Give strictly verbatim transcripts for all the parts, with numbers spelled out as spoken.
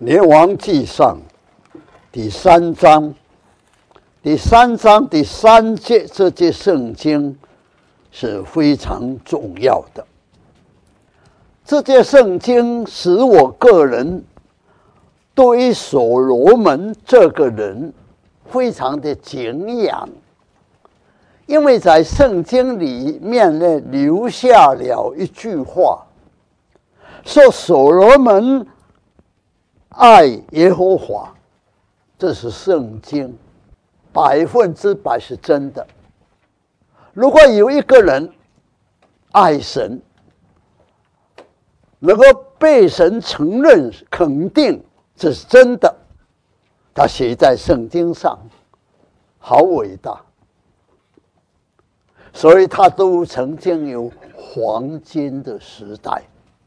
列王纪上第三章，第三章第三节，这节圣经是非常重要的。这节圣经使我个人对于所罗门这个人非常的敬仰，因为在圣经里面呢留下了一句话，说所罗门爱耶和华，这是圣经百分之百是真的。如果有一个人爱神，能够被神承认肯定这是真的，他写在圣经上好伟大，所以他都曾经有黄金的时代，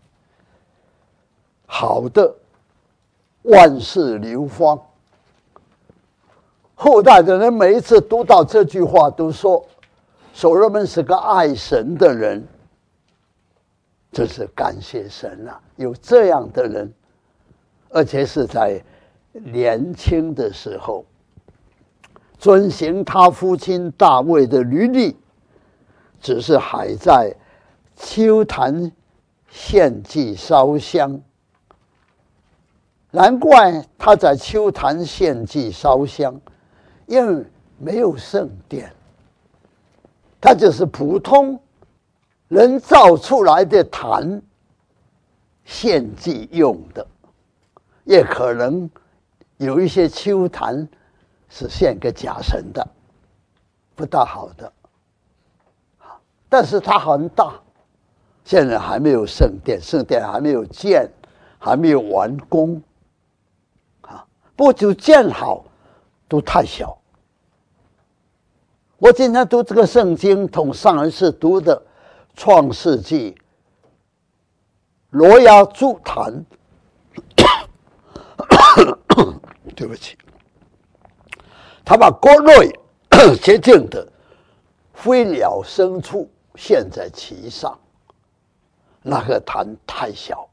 好的万世流芳。后代的人每一次读到这句话都说所罗门是个爱神的人，这是感谢神啊，有这样的人，而且是在年轻的时候遵行他父亲大卫的律例，只是还在丘坛献祭烧香。难怪他在丘坛献祭烧香，因为没有圣殿，他就是普通人造出来的坛献祭用的，也可能有一些丘坛是献给假神的，不大好的。但是它很大，现在还没有圣殿，圣殿还没有建，还没有完工。不久建好都太小。我今天读这个圣经，同上一次读的创世纪罗亚筑坛对不起，他把国内洁净的飞鸟牲畜献在其上，那个坛太小，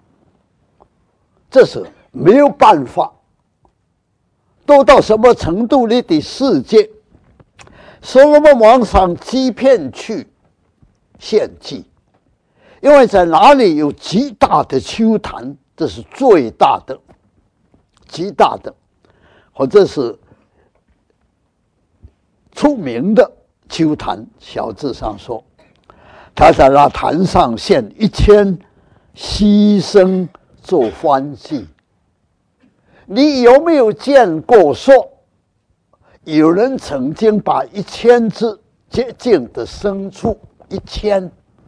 这是没有办法。都到什么程度呢？第四节，所罗门王上基遍去献祭，因为在哪里有极大的丘坛，这是最大的极大的，或者是出名的丘坛。小字上说，他在那坛上献一千牺牲做燔祭。你有没有见过说有人曾经把一千只洁净的牲畜，一千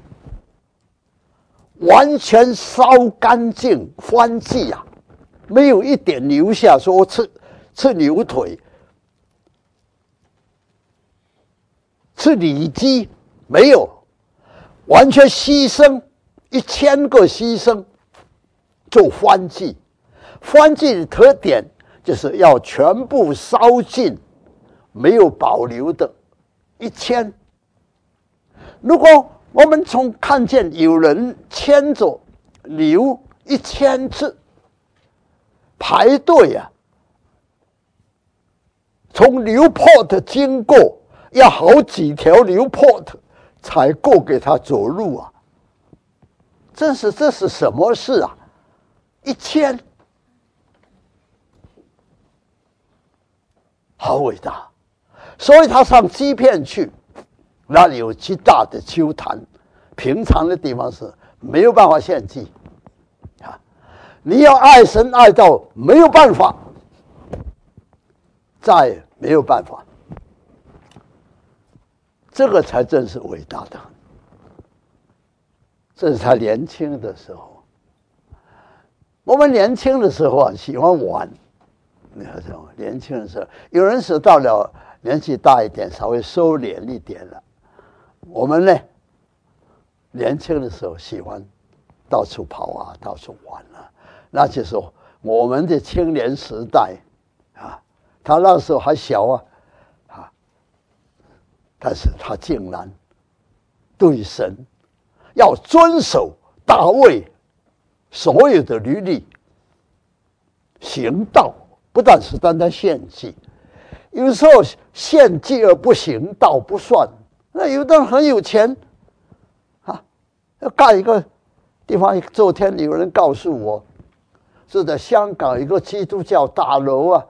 完全烧干净燔祭啊，没有一点留下，说我吃吃牛腿吃里脊，没有，完全牺牲一千个牺牲做燔祭。燔祭的特点就是要全部烧尽，没有保留的，一千。如果我们从看见有人牵着牛一千次排队啊，从牛坡的经过，要好几条牛坡的才够给他走路啊，这是这是什么事啊？一千。好伟大，所以他上基遍去，那里有极大的丘坛，平常的地方是没有办法献祭啊！你要爱神爱到没有办法，再也没有办法，这个才真是伟大的。这是他年轻的时候，我们年轻的时候啊，喜欢玩。年轻的时候，有人是到了年纪大一点，稍微收敛一点了。我们呢，年轻的时候喜欢到处跑啊，到处玩啊。那就是我们的青年时代啊，他那时候还小啊，啊，但是他竟然对神要遵守大卫所有的律例。 行道，不但是单单献祭，有时候献祭而不行道不算。那有的人很有钱啊，要盖一个地方。昨天有人告诉我，是在香港一个基督教大楼啊，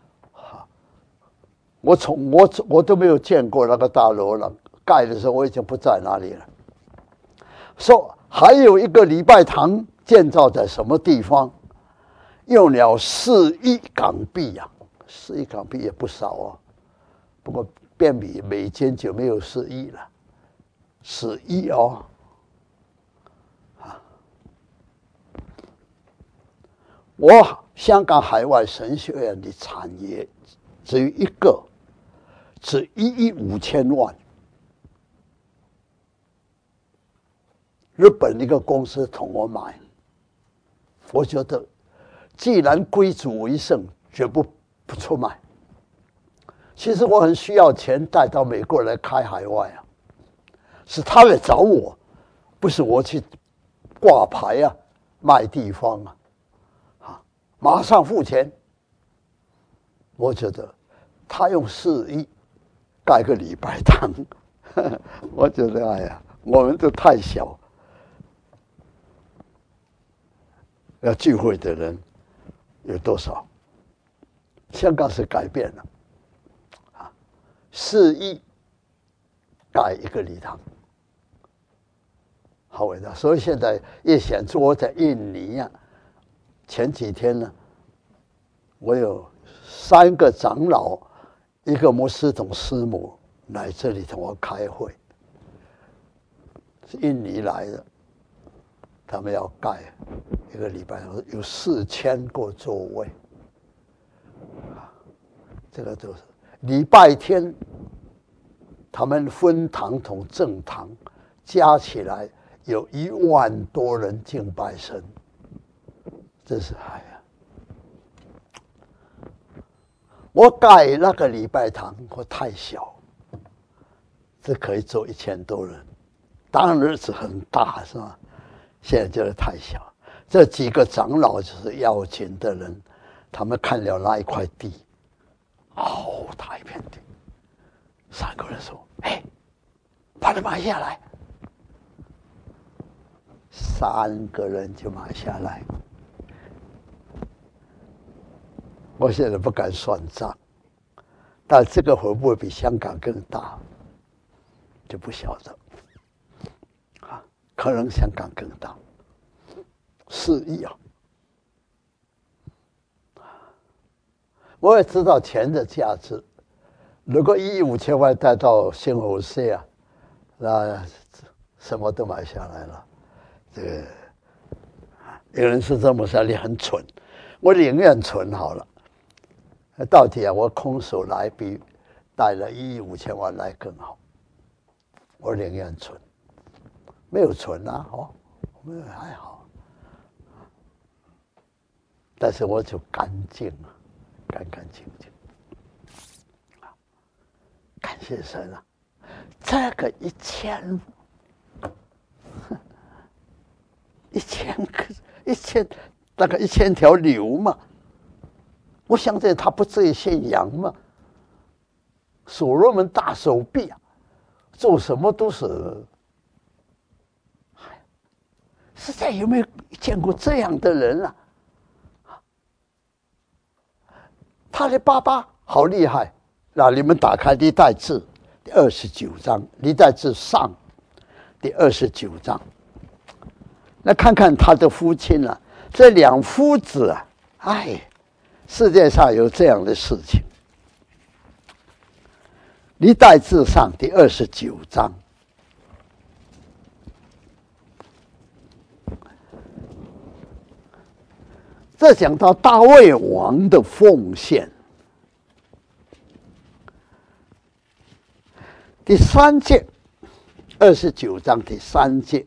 我从我我都没有见过那个大楼了，盖的时候我已经不在那里了。说还有一个礼拜堂建造在什么地方，用了四亿港币呀、啊，四亿港币也不少啊，不过变比美金就没有四亿了，四亿哦。我香港海外神学院的产业只有一个，只一亿五千万。日本一个公司同我买，我觉得既然归主为圣，绝不不出卖。其实我很需要钱带到美国来开海外啊，是他来找我，不是我去挂牌啊，卖地方啊。马上付钱，我觉得他用四亿盖个礼拜堂，我觉得哎呀，我们都太小。要聚会的人有多少？香港是改变了，啊，四亿盖一个礼堂，好伟大！所以现在也显出我在印尼啊。前几天呢，我有三个长老，一个牧师同师母来这里同我开会，是印尼来的，他们要盖一个礼拜，有四千个座位，这个都是礼拜天，他们分堂同正堂加起来有一万多人敬拜神。这是哎呀！我盖那个礼拜堂，我太小，这可以坐一千多人，当然日子很大，是吧？现在觉得太小。这几个长老就是要紧的人，他们看了那一块地，好大一片地，三个人说：“哎，把它买下来。”三个人就买下来。我现在不敢算账，但这个会不会比香港更大，就不晓得。啊，可能香港更大，四亿啊！我也知道钱的价值，如果一亿五千万带到新侯社啊，那什么都买下来了。这个有人是这么说，你很蠢，我宁愿存好了。到底啊，我空手来比带了一亿五千万来更好。我宁愿存，没有存啊，哦，没有还好，但是我就干净啊，干干净净。感谢神啊，这个一千，一千个一千，大概一千条牛嘛。我相信他不至于献羊嘛。所罗门大手臂啊，做什么都是。实在有没有见过这样的人啊？他的爸爸好厉害。那你们打开历代志第二十九章，历代志上第二十九章，来看看他的父亲啊，这两父子啊，哎。世界上有这样的事情。历代志上第二十九章，这讲到大卫王的奉献。第三节，二十九章第三节，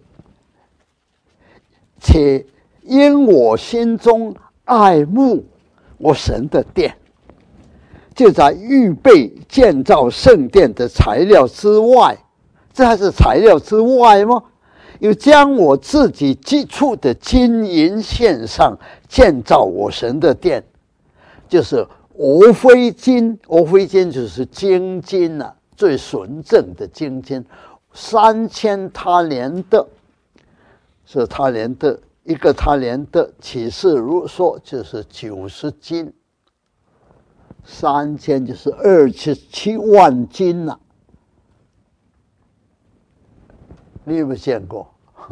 且因我心中爱慕我神的殿，就在预备建造圣殿的材料之外，这还是材料之外吗？又将我自己积蓄的金银献上，建造我神的殿。 就是俄非经，俄非经就是经经啊，最纯正的经经，三千他连的，是他连的一个他连的启示录说就是九十斤，三千就是二十七万斤呐、啊。你有没有见过？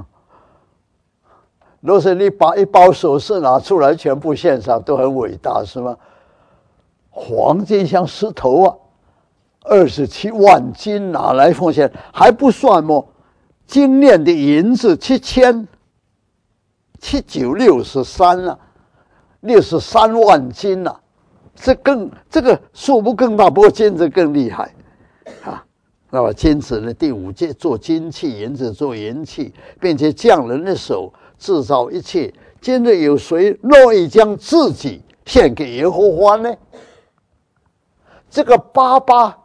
若是你把一包首饰拿出来全部献上，都很伟大，是吗？黄金像石头啊，二十七万斤拿来奉献，还不算么？精炼的银子七千，七九六十三啊，六十三万斤啊，这更这个数目更大，不过金子更厉害啊。那么金子呢？第五节做金器，银子做银器，并且匠人的手制造一切。今日有谁乐意将自己献给耶和华呢？这个巴巴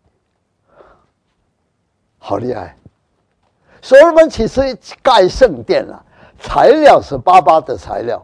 好厉害！所罗门其实盖圣殿啊，材料是巴巴的材料，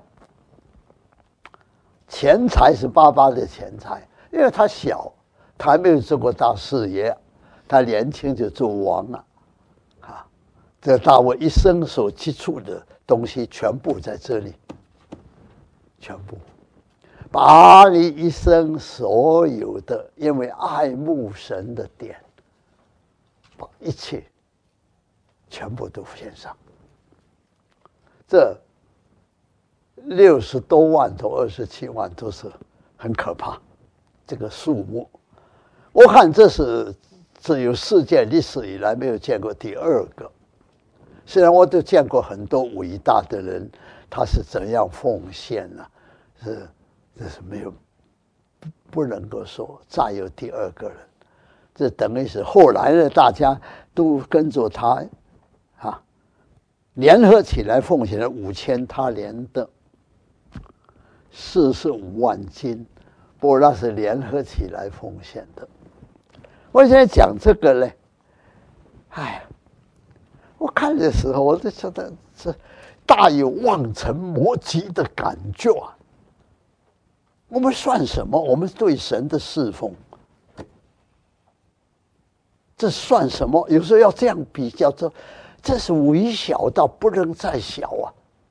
钱财是巴巴的钱财，因为他小，他还没有做过大事业，他年轻就做王了，啊，这大卫一生所接触的东西全部在这里，全部。把你一生所有的，因为爱慕神的点，把一切全部都献上。这六十多万到二十七万都是很可怕，这个数目，我看这是只有世界历史以来没有见过第二个。虽然我都见过很多伟大的人，他是怎样奉献呢、啊？是。这是没有，不能够说再有第二个人，这等于是后来的大家都跟着他，啊，联合起来奉献了五千他连的四十五万斤，不过那是联合起来奉献的。我现在讲这个呢，哎，我看的时候我就觉得是大有望尘莫及的感觉啊。我们算什么？我们对神的侍奉，这算什么？有时候要这样比较，这这是微小到不能再小啊！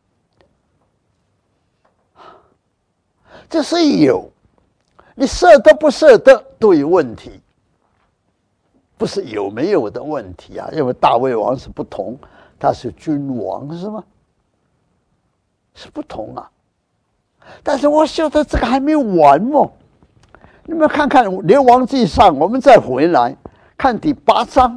这是有，你舍得不舍得都有问题，不是有没有的问题啊？因为大卫王是不同，他是君王，是吗？是不同啊。但是我觉得这个还没有完哦，你们看看《列王纪上》，我们再回来看第八章，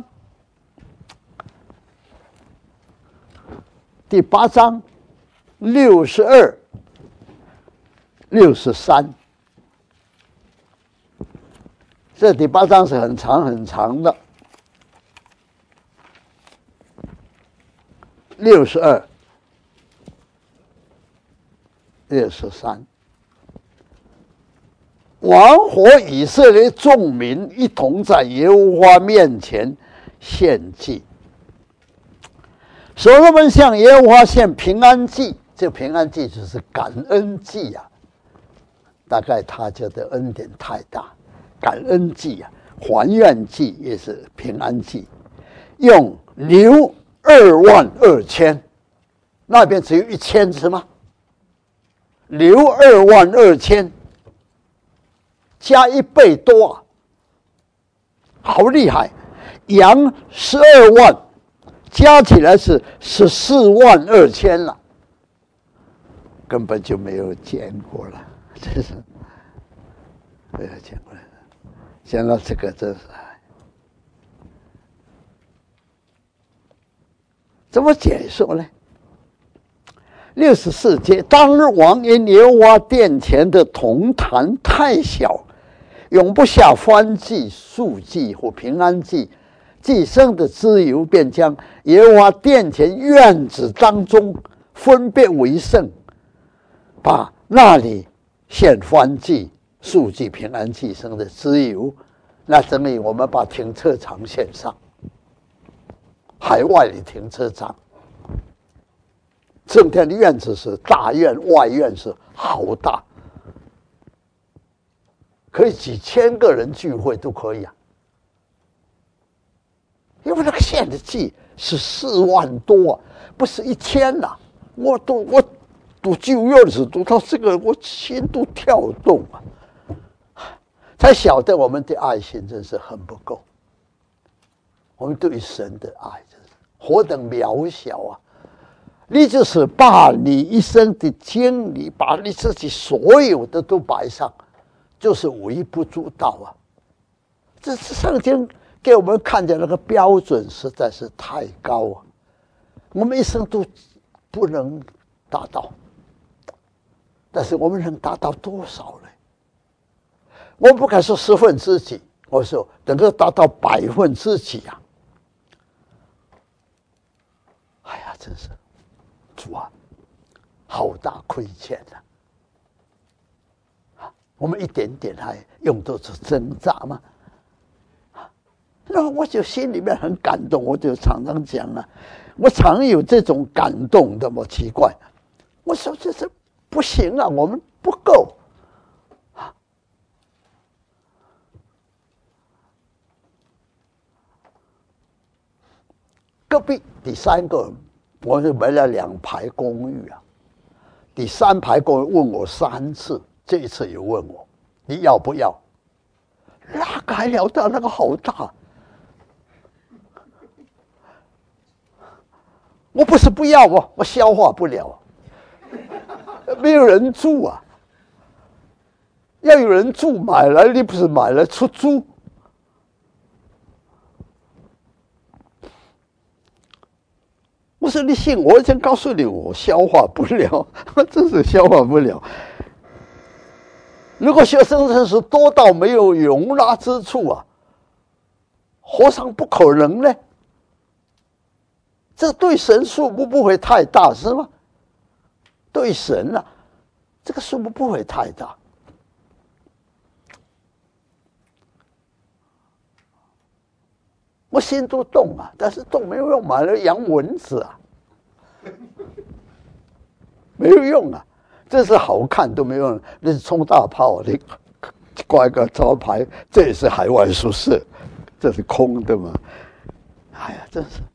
第八章六十二、六十三，这第八章是很长很长的，六十二。六十三，王和以色列众民一同在耶和华面前献祭。所罗门向耶和华献平安祭，这平安祭就是感恩祭啊。大概他觉得恩典太大，感恩祭啊，还愿祭也是平安祭，用牛二万二千，那边只有一千是吗？牛二万二千，加一倍多啊，好厉害！羊十二万，加起来是十四万二千了，根本就没有见过了，真是没有见过了。想到这个，真是怎么解说呢？六十四节，当日王因耶和华殿前的铜坛太小，容不下燔祭、素祭或平安祭，祭牲的脂油便将耶和华殿前院子当中分别为圣，把那里献燔祭、素祭、平安祭牲的脂油，那等于我们把停车场献上，海外的停车场。圣殿的院子是大院，外院是好大， 可以几千个人聚会都可以啊。因为那个献的祭是四万多、啊，不是一千呐、啊。我都我读旧约的时候读到这个，我心都跳动啊，才晓得我们的爱心真是很不够。我们对神的爱真是何等渺小啊！你就是把你一生的精力，把你自己所有的都摆上，就是微不足道啊。这是圣经给我们看见那个标准实在是太高啊，我们一生都不能达到。但是我们能达到多少呢？我不敢说十分之几，我说能够达到百分之几啊！哎呀，真是主啊，好大亏欠啊！我们一点点还用得着挣扎吗？那我就心里面很感动，我就常常讲啊，我常有这种感动的，我奇怪，我说这是不行啊，我们不够啊。隔壁第三个，我是买了两排公寓啊，第三排公寓问我三次，这一次也问我你要不要？那个还了得，那个好大。我不是不要我，我消化不了，没有人住啊。要有人住，买来你不是买来出租？我说你信我，已经告诉你我消化不了，真是消化不了。如果学生证是多到没有容纳之处啊，何尝不可能呢？这对神数目不会太大是吗？对神啊，这个数目不会太大。我心都动啊，但是动没有用，买了养蚊子啊，没有用啊。这是好看都没用，那是冲大炮，你挂一个招牌，这也是海外宿舍，这是空的嘛？哎呀，真是。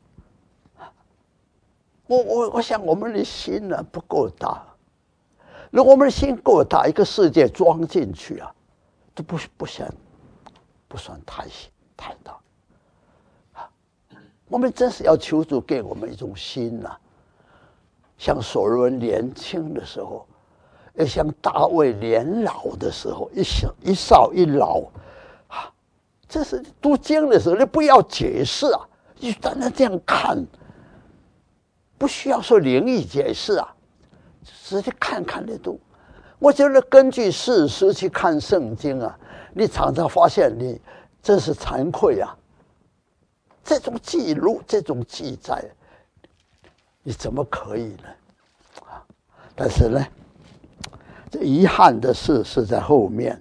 我我我想我们的心呢、啊、不够大，如果我们的心够大，一个世界装进去啊，都不不算不算太太大啊。我们真是要求主给我们一种心呐、啊，像所罗门年轻的时候，也像大卫年老的时候，一少一少一老啊，这是读经的时候，你不要解释啊，你单单这样看。不需要说灵异解释啊，直接看看得懂。我觉得根据事实去看圣经啊，你常常发现你真是惭愧啊。这种记录、这种记载，你怎么可以呢？啊！但是呢，这遗憾的事是在后面。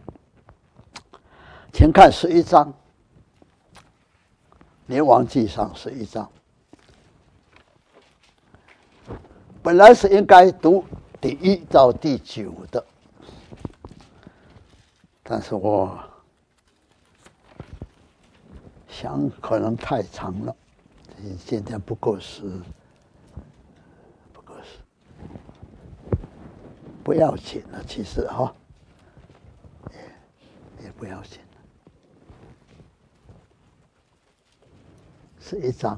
请看十一章，列王纪上十一章。本来是应该读第一到第九的，但是我想可能太长了，今天不够时，不够时，不要紧了，其实哈、哦，也也不要紧了，是一章。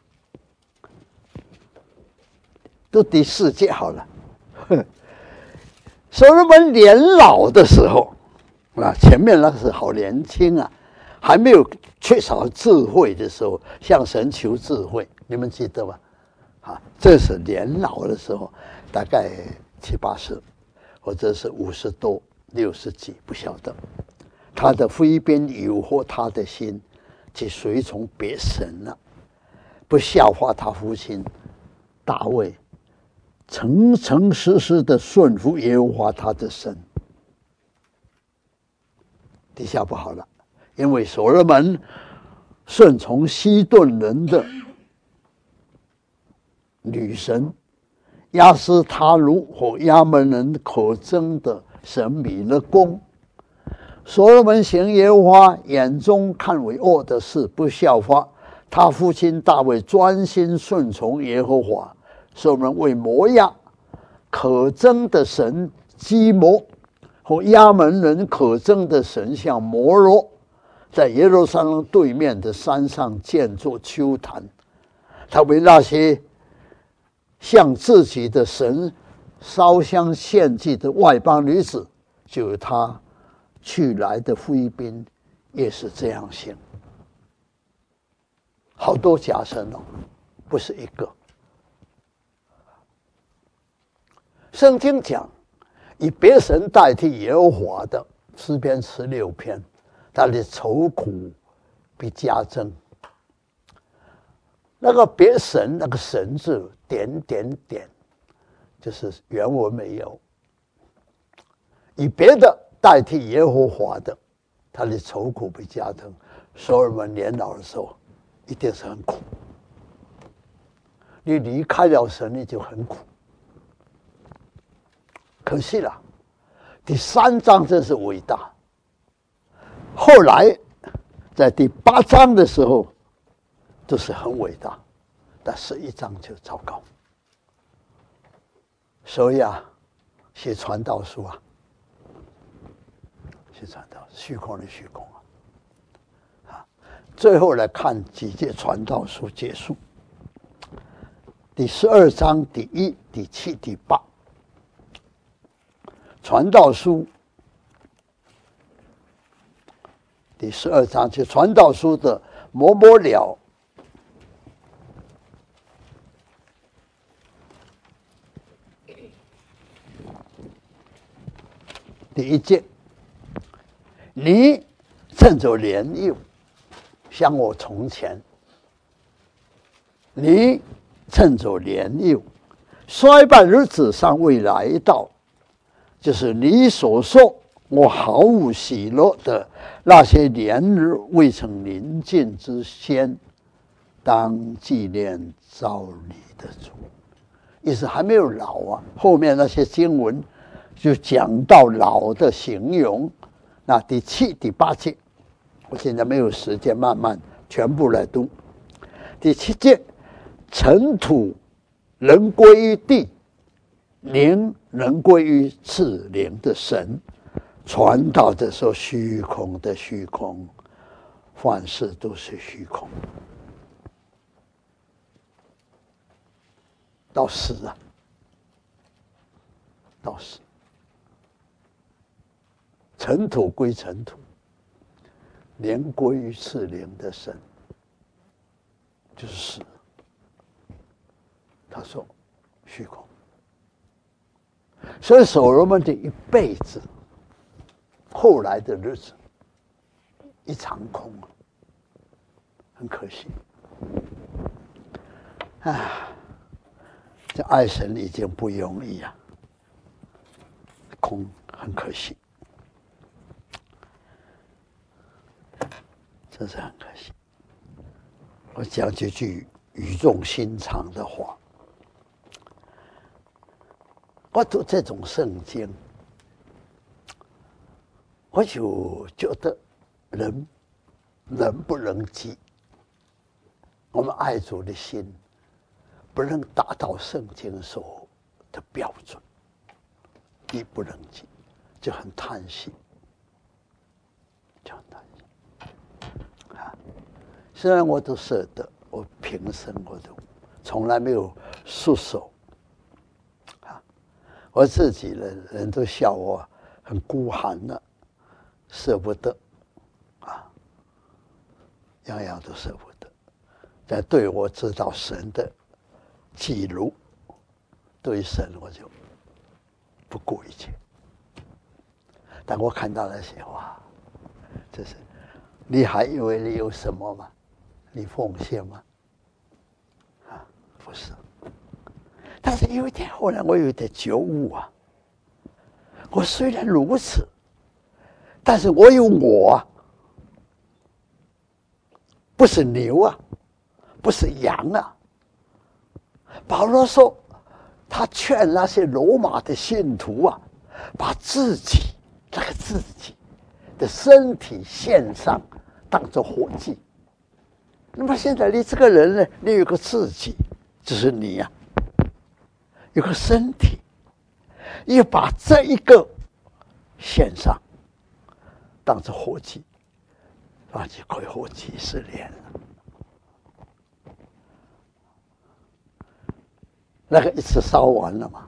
都第四节好了。所罗门年老的时候啊，前面那是好年轻啊，还没有缺少智慧的时候，向神求智慧，你们记得吗？啊，这是年老的时候，大概七八十，或者是五十多、六十几，不晓得。他的飞边诱惑他的心，去随从别神了，不效法他父亲大卫。诚诚实实的顺服耶和华他的神，底下不好了，因为所罗门顺从西顿人的女神亚斯他卢和亚门人可憎的神米勒宫， 所罗门行耶和华眼中看为恶的事，不效法他父亲大卫，专心顺从耶和华。所罗门为摩亚可憎的神基摩和亚门人可憎的神像摩罗，在耶路撒冷对面的山上建作丘坛。他为那些向自己的神烧香献祭的外邦女子，就有他去来的菲宾也是这样行。好多假神哦，不是一个。圣经讲以别神代替耶和华的，诗篇十六篇，他的愁苦必加增。那个别神，那个神字点点点，就是原文没有。以别的代替耶和华的，他的愁苦必加增。所罗门年老的时候，一定是很苦。你离开了神，你就很苦。可惜了，第三章真是伟大。后来在第八章的时候，都是很伟大，但十一章就糟糕。所以啊，写传道书啊，写传道虚空的虚空啊，啊，最后来看几节传道书结束。第十二章第一、第七、第八，传道书第十二章就传道书的末末了。第一节，你趁着年幼，像我从前；你趁着年幼，衰败日子尚未来到，就是你所说我毫无喜乐的那些年日未曾临近之先，当纪念造你的主。意思还没有老啊，后面那些经文就讲到老的形容。那第七、第八节，我现在没有时间慢慢全部来读。第七节，尘土人归于地，灵人归于赐灵的神。传道的时候，虚空的虚空，凡事都是虚空。到死啊，到死。尘土归尘土，灵归于赐灵的神，就是死。他说虚空。所以所罗门的一辈子，后来的日子一场空，很可惜。啊，这爱神已经不容易啊，空很可惜。真是很可惜。我讲几句语重心长的话。我读这种圣经，我就觉得人人不能急，我们爱主的心不能达到圣经所的标准，一不能急，就很叹息，就很叹息。虽然我都舍得，我平生我都从来没有束手啊！我自己的人都笑我很孤寒的，舍不得啊，样样都舍不得。但对我知道神的记录，对神我就不顾一切。但我看到那些哇，这是你还以为你有什么吗？你奉献吗？啊，不是。但是有一天，后来我有一点觉悟啊。我虽然如此，但是我有我啊，不是牛啊，不是羊啊。保罗说，他劝那些罗马的信徒啊，把自己那个自己的身体献上，当作活祭。那么现在你这个人呢，你有个自己，就是你呀、啊，有个身体，要把这一个献上，当作活祭，那就可以活几十年了。那个一次烧完了嘛，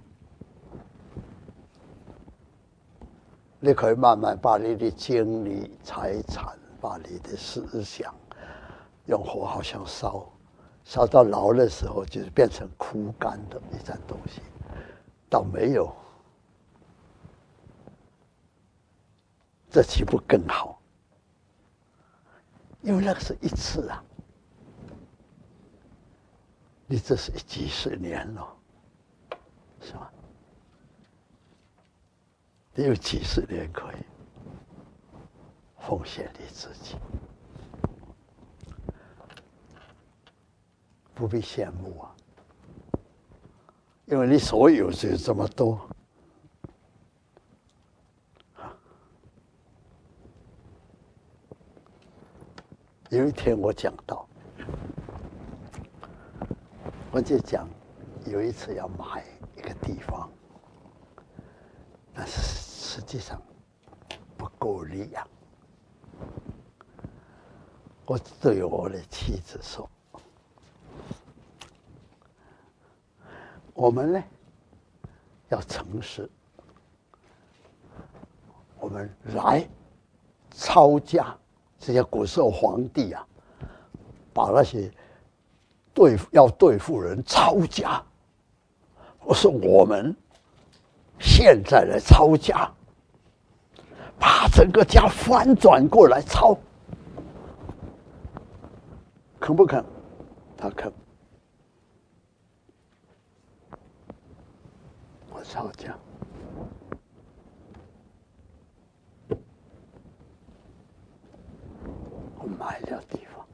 你可以慢慢把你的精力、财产，把你的思想，用火好像烧，烧到老的时候，就是变成枯干的一件东西，倒没有，这岂不更好？因为那个是一次啊，你这是几十年了，是吧？你有几十年可以奉献你自己，不必羡慕啊，因为你所有只有这么多。有一天我讲到，我就讲有一次要买一个地方，但是实际上不够力量。我对我的妻子说，我们呢要诚实，我们来抄家。这些古时候皇帝啊，把那些对付要对付人抄家。我说我们现在来抄家，把整个家翻转过来抄，肯不肯？他肯。我抄家。买了地方，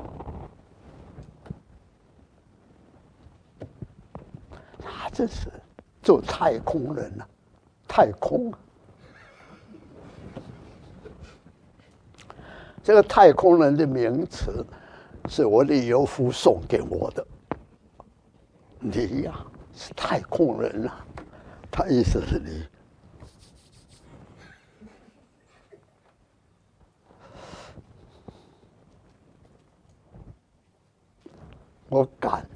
他这是做太空人了、啊，太空、啊。这个太空人的名词是我的尤夫送给我的。你呀、啊、是太空人啊，他意思是你。我敢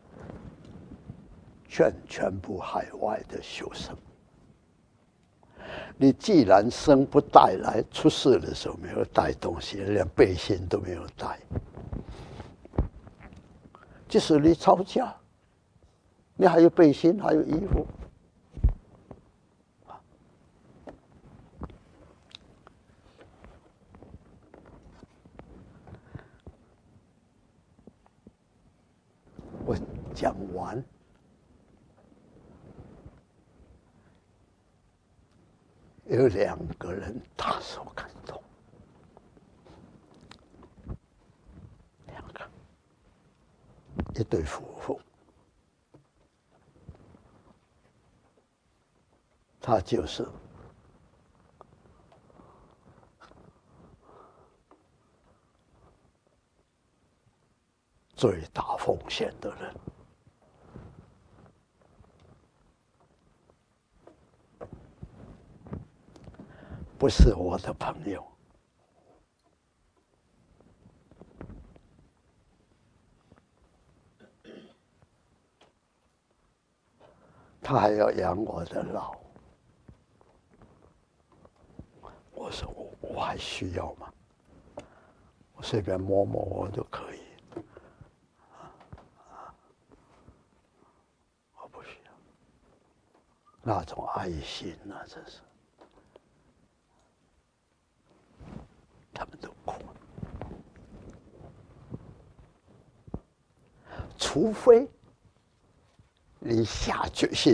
劝全部海外的学生，你既然生不带来，出事的时候没有带东西，连背心都没有带，即使你吵架，你还有背心，还有衣服，我讲完，有两个人大受感动，两个，一对夫妇，他就是最大奉献的人。不是我的朋友，他还要养我的老。我说我我还需要吗？我随便摸摸我都可以。我不需要那种爱心啊，真是。他们都哭，除非你下决心，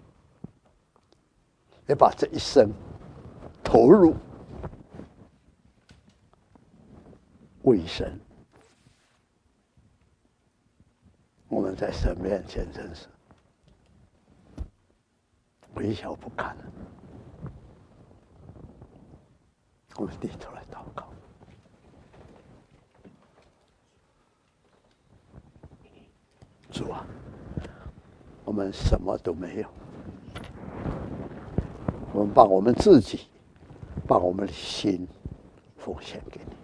要把这一生投入为神。我们在神面前真是微小不堪。 我们低头来祷告。主啊，我们什么都没有，我们把我们自己，把我们的心奉献给你，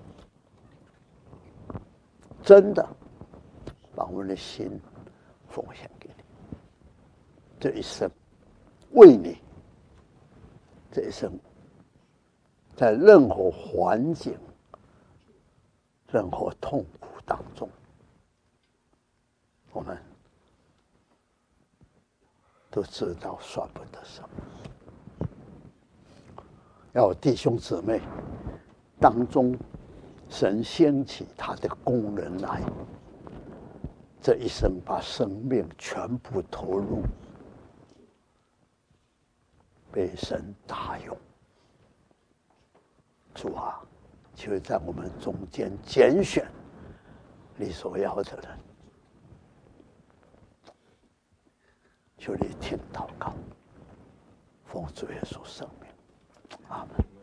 真的把我们的心奉献给你。这一生为你，这一生在任何环境、任何痛苦当中，我们都知道算不得什么。要有弟兄姊妹当中，神兴起他的工人来，这一生把生命全部投入，被神大用。主啊，求在我们中间拣选你所要的人，求你听祷告，奉主耶稣圣名，阿门。